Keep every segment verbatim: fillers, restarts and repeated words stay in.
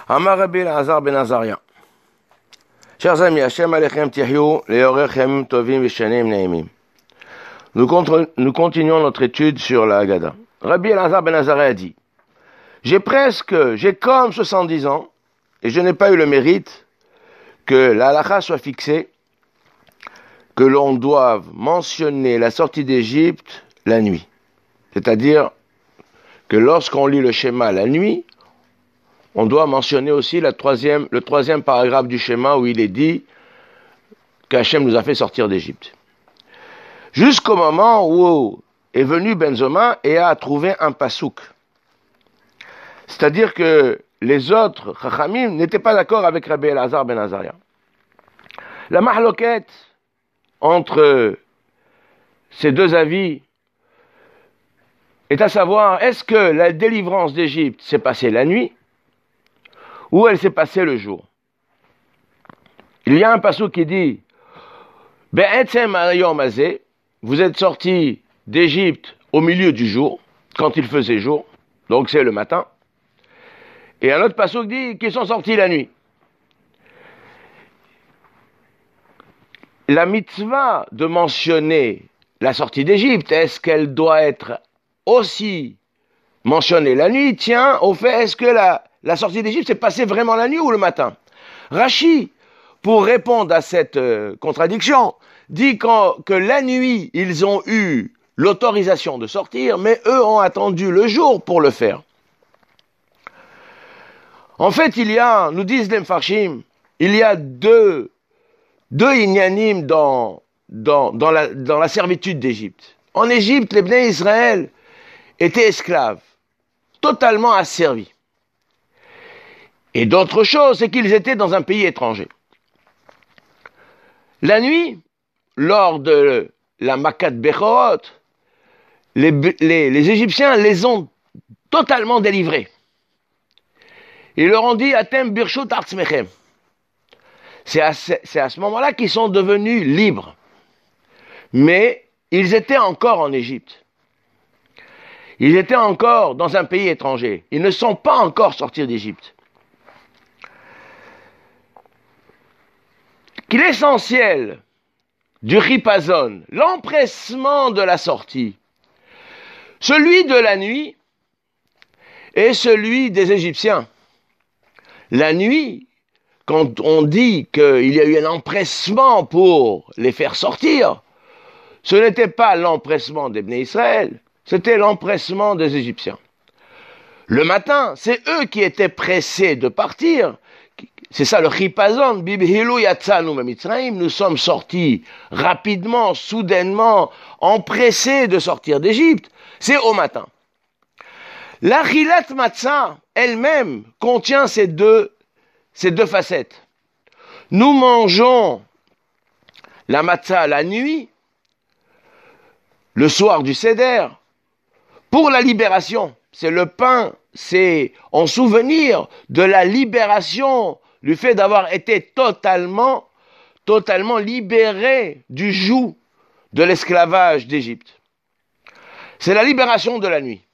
Amar Rabbi Elazar ben Azaria. Chers amis, Hashem Alechem Tihyou, Leorechem Tovim Vishanim Neimim. Nous continuons notre étude sur la Haggadah. Rabbi Elazar ben Azaria a dit, j'ai presque, j'ai comme soixante-dix ans, et je n'ai pas eu le mérite que la halakha soit fixée, que l'on doive mentionner la sortie d'Égypte la nuit. C'est-à-dire que lorsqu'on lit le schéma la nuit, on doit mentionner aussi la troisième, le troisième paragraphe du schéma où il est dit qu'Hachem nous a fait sortir d'Égypte. Jusqu'au moment où est venu Benzoma et a trouvé un pasouk. C'est-à-dire que les autres Chachamim n'étaient pas d'accord avec Rabbi Elazar ben Azaria. La mahloket entre ces deux avis est à savoir, est-ce que la délivrance d'Égypte s'est passée la nuit ou elle s'est passée le jour? Il y a un passage qui dit Be'etzem hayom hazeh, vous êtes sortis d'Égypte au milieu du jour, quand il faisait jour, donc c'est le matin. Et un autre passage dit qu'ils sont sortis la nuit. La mitzvah de mentionner la sortie d'Égypte, est-ce qu'elle doit être aussi mentionnée la nuit? Tiens, au fait, est-ce que la, la sortie d'Égypte s'est passée vraiment la nuit ou le matin? Rashi, pour répondre à cette euh, contradiction, dit qu'en, que la nuit, ils ont eu l'autorisation de sortir, mais eux ont attendu le jour pour le faire. En fait, il y a, nous disent les Mfarshim, il y a deux, deux inyanim dans, dans, dans, la, dans la servitude d'Égypte. En Égypte, les Bnei Israël étaient esclaves, totalement asservis. Et d'autre chose, c'est qu'ils étaient dans un pays étranger. La nuit, lors de la Makat Bechorot, les, les, les Égyptiens les ont totalement délivrés. Ils leur ont dit « Atem birshut artzmechem ». C'est à ce, c'est à ce moment-là qu'ils sont devenus libres. Mais ils étaient encore en Égypte. Ils étaient encore dans un pays étranger. Ils ne sont pas encore sortis d'Égypte. Qu'il est essentiel du ripazon, l'empressement de la sortie, celui de la nuit et celui des Égyptiens. La nuit, quand on dit qu'il y a eu un empressement pour les faire sortir, ce n'était pas l'empressement des Bnei Israël, c'était l'empressement des Égyptiens. Le matin, c'est eux qui étaient pressés de partir. C'est ça le chipazon, bibhilu yatzanu memitzraim, nous sommes sortis rapidement, soudainement, empressés de sortir d'Égypte. C'est au matin. La chilat matzah elle-même contient ces deux, ces deux facettes. Nous mangeons la matzah la nuit, le soir du Seder, pour la libération. C'est le pain, c'est en souvenir de la libération, du fait d'avoir été totalement, totalement libéré du joug de l'esclavage d'Égypte. C'est la libération de la nuit.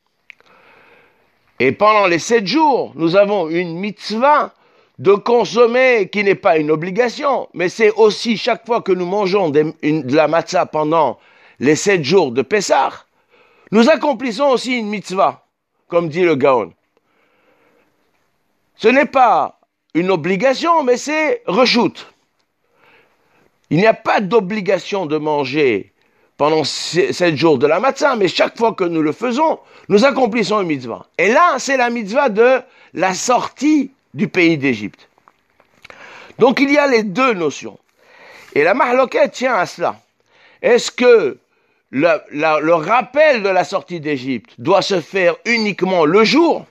Et pendant les sept jours, nous avons une mitzvah de consommer qui n'est pas une obligation, mais c'est aussi chaque fois que nous mangeons des, une, de la matzah pendant les sept jours de Pessah, nous accomplissons aussi une mitzvah, comme dit le Gaon. Ce n'est pas une obligation, mais c'est reshoot. Il n'y a pas d'obligation de manger pendant sept jours de la matzah, mais chaque fois que nous le faisons, nous accomplissons une mitzvah. Et là, c'est la mitzvah de la sortie du pays d'Égypte. Donc il y a les deux notions. Et la mahloket tient à cela. Est-ce que le, la, le rappel de la sortie d'Égypte doit se faire uniquement le jour?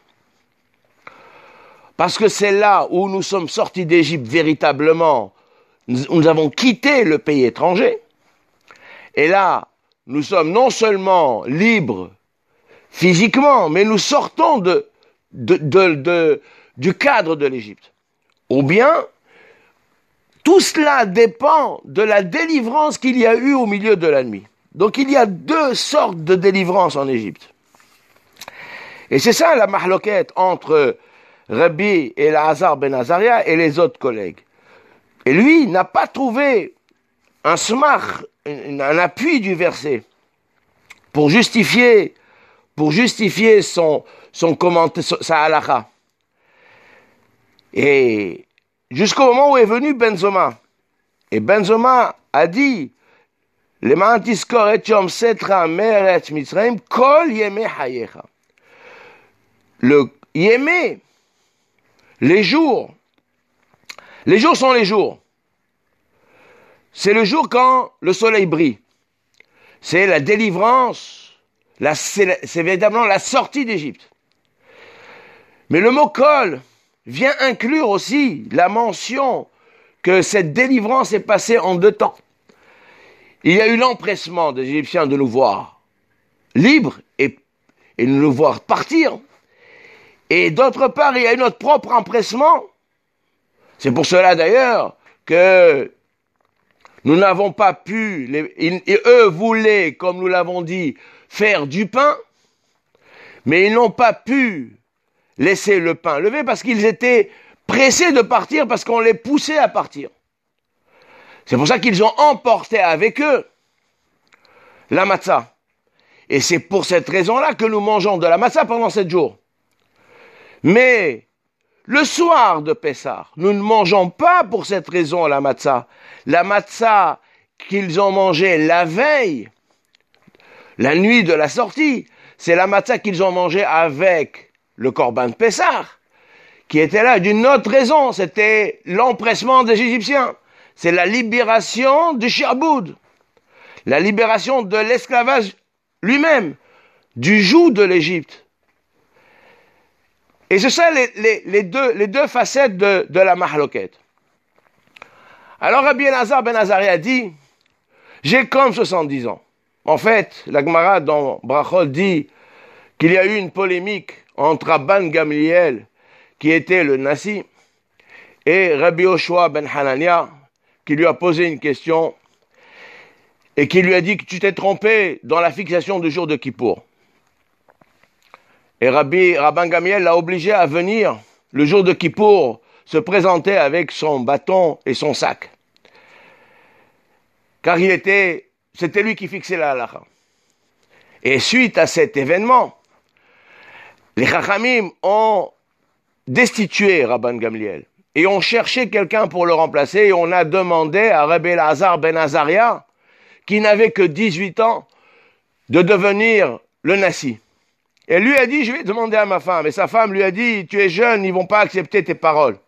Parce que c'est là où nous sommes sortis d'Égypte véritablement. Nous, nous avons quitté le pays étranger. Et là, nous sommes non seulement libres physiquement, mais nous sortons de, de, de, de, du cadre de l'Égypte. Ou bien, tout cela dépend de la délivrance qu'il y a eu au milieu de la nuit. Donc il y a deux sortes de délivrance en Égypte. Et c'est ça la mahloket entre Rabbi Elazar ben Azaria et les autres collègues. Et lui n'a pas trouvé un smach, un, un appui du verset pour justifier, pour justifier son, son commentaire, sa halakha. Et jusqu'au moment où est venu Benzoma. Et Benzoma a dit, le Ma'antiskor et Yom Setra Meret Mitzrayim Kol Yeme Hayecha. Le Yeme, les jours, les jours sont les jours. C'est le jour quand le soleil brille. C'est la délivrance, la, c'est, c'est véritablement la sortie d'Égypte. Mais le mot Kol vient inclure aussi la mention que cette délivrance est passée en deux temps. Il y a eu l'empressement des Égyptiens de nous voir libres et, et de nous voir partir. Et d'autre part, il y a eu notre propre empressement. C'est pour cela d'ailleurs que nous n'avons pas pu, les, ils, et eux voulaient, comme nous l'avons dit, faire du pain, mais ils n'ont pas pu laisser le pain lever parce qu'ils étaient pressés de partir parce qu'on les poussait à partir. C'est pour ça qu'ils ont emporté avec eux la matzah. Et c'est pour cette raison-là que nous mangeons de la matzah pendant sept jours. Mais le soir de Pessah, nous ne mangeons pas pour cette raison la matzah. La matzah qu'ils ont mangée la veille, la nuit de la sortie, c'est la matzah qu'ils ont mangée avec le korban de Pessah, qui était là d'une autre raison, c'était l'empressement des Égyptiens. C'est la libération du Shi'aboud, la libération de l'esclavage lui-même, du joug de l'Égypte. Et c'est ça les, les, les, deux, les deux facettes de, de la mahloket. Alors Rabbi Elazar ben Azaria a dit, j'ai comme soixante-dix ans. En fait, la Gemara dans Brachot dit qu'il y a eu une polémique entre Rabban Gamliel, qui était le Nasi, et Rabbi Yoshua ben Hanania, qui lui a posé une question et qui lui a dit que tu t'es trompé dans la fixation du jour de Kippour. Et Rabbi Rabban Gamliel l'a obligé à venir le jour de Kippour se présenter avec son bâton et son sac. Car il était, c'était lui qui fixait la halakha. Et suite à cet événement, les Chachamim ont destitué Rabban Gamliel. Et on cherchait quelqu'un pour le remplacer et on a demandé à Rabbi Elazar ben Azaria, qui n'avait que dix-huit ans, de devenir le Nasi. Et lui a dit, je vais demander à ma femme. Et sa femme lui a dit, tu es jeune, ils ne vont pas accepter tes paroles.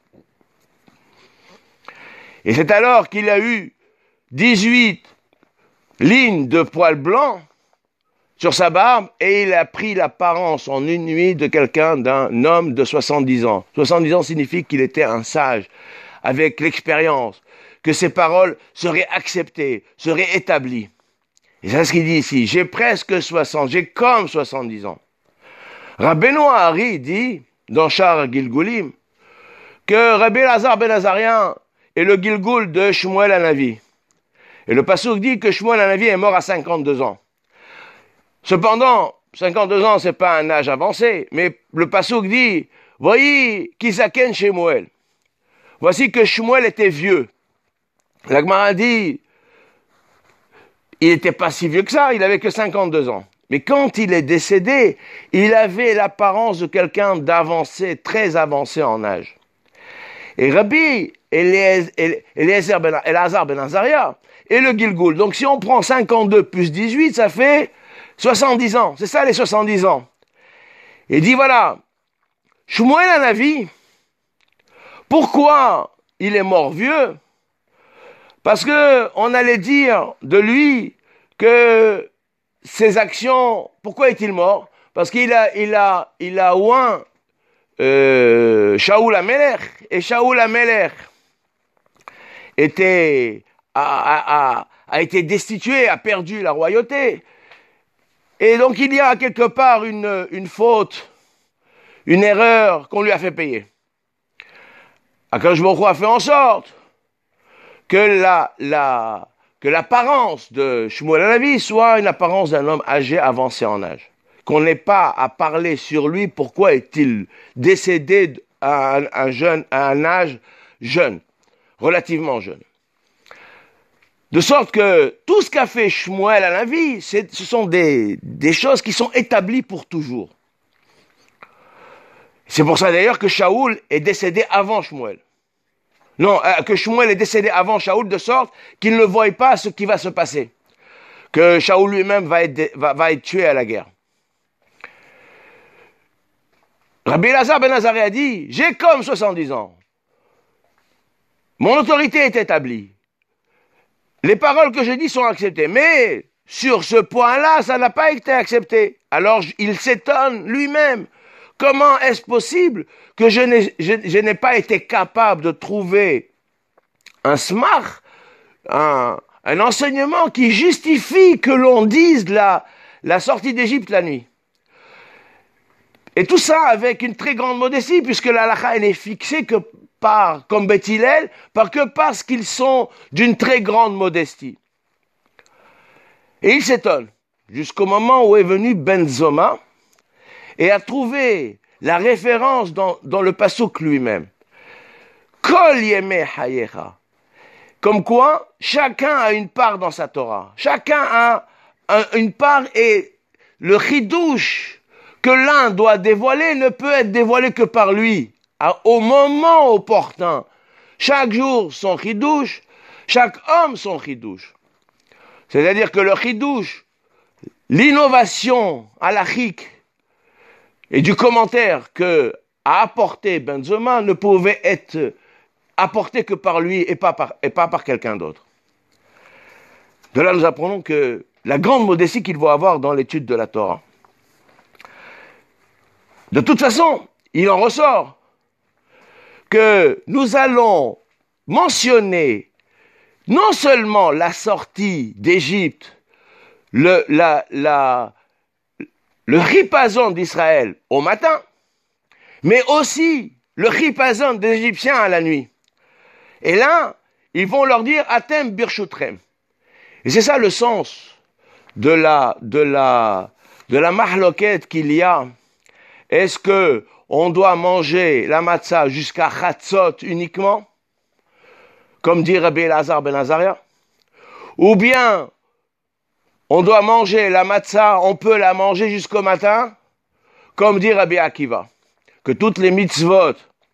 Et c'est alors qu'il a eu dix-huit lignes de poils blancs sur sa barbe, et il a pris l'apparence en une nuit de quelqu'un, d'un homme de soixante-dix ans. soixante-dix ans signifie qu'il était un sage, avec l'expérience, que ses paroles seraient acceptées, seraient établies. Et c'est ce qu'il dit ici, j'ai presque soixante, j'ai comme soixante-dix ans. Rabbeinu Hari dit, dans Shar Gilgulim, que Rabbi Elazar ben Azarien est le Gilgul de Shmuel Hanavi. Et le passouk dit que Shmuel Hanavi est mort à cinquante-deux ans. Cependant, cinquante-deux ans, c'est pas un âge avancé, mais le passouk dit, voyez, Kizaken Shmuel. Voici que Shmuel était vieux. La Gemara dit, il n'était pas si vieux que ça, il avait que cinquante-deux ans. Mais quand il est décédé, il avait l'apparence de quelqu'un d'avancé, très avancé en âge. Et Rabbi Elazar ben, ben Azaria est le Gilgul. Donc si on prend cinquante-deux plus dix-huit, ça fait soixante-dix ans. C'est ça les soixante-dix ans. Et dit voilà, Shmuel Hanavi, pourquoi il est mort vieux? Parce que on allait dire de lui que ses actions, pourquoi est-il mort? Parce qu'il a, il a, il a oint euh, Shaoul HaMelech, et Shaoul HaMelech était, a, a, a été destitué, a perdu la royauté. Et donc il y a quelque part une, une faute, une erreur qu'on lui a fait payer. Akadosh Baruch Hu a fait en sorte que la, la, que l'apparence de Shmuel Hanavi soit une apparence d'un homme âgé, avancé en âge, qu'on n'ait pas à parler sur lui, pourquoi est-il décédé à un, un jeune, à un âge jeune, relativement jeune. De sorte que tout ce qu'a fait Shmuel à la vie, c'est, ce sont des, des choses qui sont établies pour toujours. C'est pour ça d'ailleurs que Shaoul est décédé avant Shmuel. Non, euh, que Shmuel est décédé avant Shaoul de sorte qu'il ne voit pas ce qui va se passer. Que Shaoul lui-même va être, va, va être tué à la guerre. Rabbi Elazar ben Azariah a dit, j'ai comme soixante-dix ans. Mon autorité est établie. Les paroles que je dis sont acceptées. Mais sur ce point-là, ça n'a pas été accepté. Alors il s'étonne lui-même. Comment est-ce possible que je n'ai, je, je n'ai pas été capable de trouver un smar, un, un enseignement qui justifie que l'on dise la, la sortie d'Égypte la nuit? Et tout ça avec une très grande modestie, puisque la halakha, elle est fixée que par, comme Beth Hillel, par que parce qu'ils sont d'une très grande modestie. Et il s'étonne, jusqu'au moment où est venu Ben Zoma, et a trouvé la référence dans, dans le passouk lui-même. Kol yemei hayecha. Comme quoi, chacun a une part dans sa Torah. Chacun a un, une part, et le chidouche que l'un doit dévoiler ne peut être dévoilé que par lui, à, au moment opportun. Chaque jour son chidouche, chaque homme son chidouche. C'est-à-dire que le chidouche, l'innovation halachique et du commentaire que a apporté Ben Zoma ne pouvait être apporté que par lui et pas par, et pas par quelqu'un d'autre. De là, nous apprenons que la grande modestie qu'il faut avoir dans l'étude de la Torah. De toute façon, il en ressort que nous allons mentionner non seulement la sortie d'Égypte, le, la, la, le ripazon d'Israël au matin, mais aussi le ripazon des Égyptiens à la nuit. Et là, ils vont leur dire Atem Birshutrem. Et c'est ça le sens de la, de la, de la mahloket qu'il y a. Est-ce que on doit manger la matzah jusqu'à Chatzot uniquement, comme dit Rabbi Elazar ben Azariah, ou bien on doit manger la matzah, on peut la manger jusqu'au matin, comme dit Rabbi Akiva, que toutes les mitzvot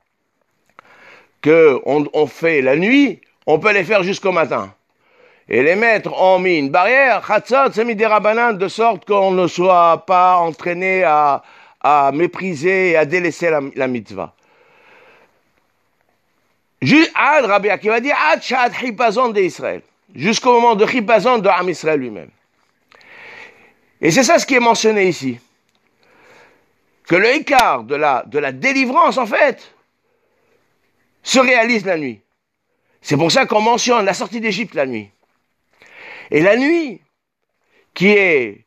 que on, on fait la nuit, on peut les faire jusqu'au matin. Et les maîtres ont mis une barrière, Chatzot, c'est mis des rabanan, de sorte qu'on ne soit pas entraîné à, à mépriser et à délaisser la, la mitzvah. Ad, Rabbi Akiva dit, Ad Shad Chipazon d'Israël, jusqu'au moment de Chipazon de Am Israël lui-même. Et c'est ça ce qui est mentionné ici. Que le écart de la, de la délivrance, en fait, se réalise la nuit. C'est pour ça qu'on mentionne la sortie d'Égypte la nuit. Et la nuit, qui est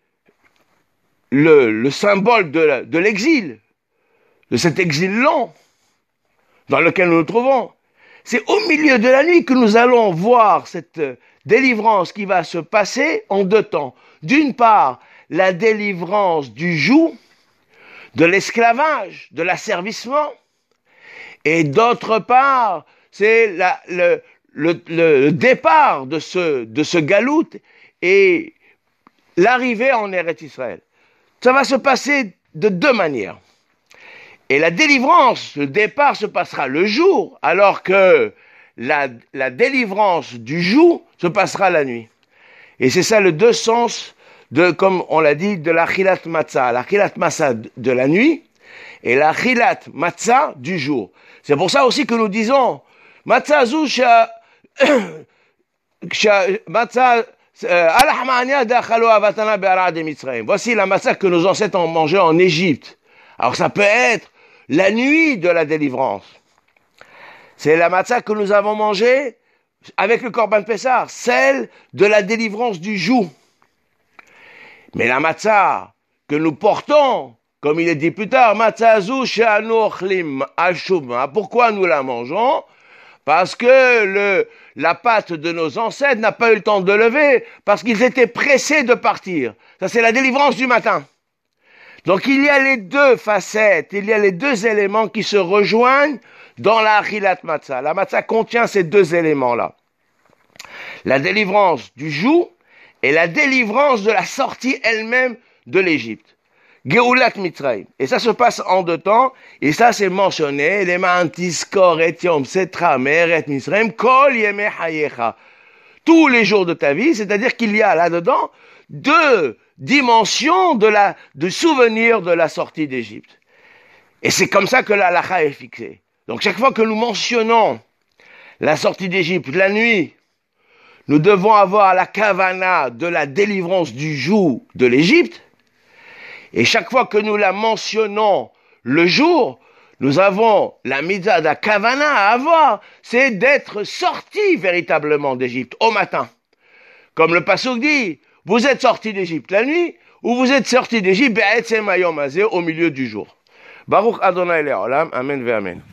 le, le symbole de, la, de l'exil, de cet exil long dans lequel nous nous trouvons, c'est au milieu de la nuit que nous allons voir cette délivrance qui va se passer en deux temps. D'une part, la délivrance du joug, de l'esclavage, de l'asservissement, et d'autre part, c'est la, le, le, le départ de ce, de ce galout et l'arrivée en Eretz Israël. Ça va se passer de deux manières. Et la délivrance, le départ se passera le jour, alors que la, la délivrance du jour se passera la nuit. Et c'est ça le deux sens de, comme on l'a dit, de la chilat matzah. La chilat matzah de la nuit et la chilat matzah du jour. C'est pour ça aussi que nous disons matzah zou sha matzah al-hamania dachalo avatana be'arad mitzrayim. Voici la matzah que nos ancêtres ont mangée en Égypte. Alors ça peut être la nuit de la délivrance. C'est la matzah que nous avons mangée avec le Korban Pessah, celle de la délivrance du joug. Mais la matzah que nous portons, comme il est dit plus tard, matzah zou she'anu ochlim al-shum. Pourquoi nous la mangeons? Parce que le, la pâte de nos ancêtres n'a pas eu le temps de lever, parce qu'ils étaient pressés de partir. Ça, c'est la délivrance du matin. Donc il y a les deux facettes, il y a les deux éléments qui se rejoignent dans la achilat matzah. La matzah contient ces deux éléments-là. La délivrance du joug et la délivrance de la sortie elle-même de l'Égypte. Geulat Mitzrayim. Et ça se passe en deux temps, et ça c'est mentionné, les mantiskor et yom setramer et Mitzrayim, kol yemei hayecha. Tous les jours de ta vie, c'est-à-dire qu'il y a là-dedans deux dimensions de la, de souvenir de la sortie d'Égypte. Et c'est comme ça que la halakha est fixée. Donc chaque fois que nous mentionnons la sortie d'Égypte, la nuit, nous devons avoir la kavana de la délivrance du joug de l'Égypte. Et chaque fois que nous la mentionnons le jour, nous avons la mitzvah de la kavana à avoir, c'est d'être sorti véritablement d'Égypte au matin. Comme le pasuk dit, vous êtes sorti d'Égypte la nuit, ou vous êtes sorti d'Égypte au milieu du jour. Baruch Adonai Le'olam, Amen ve Amen.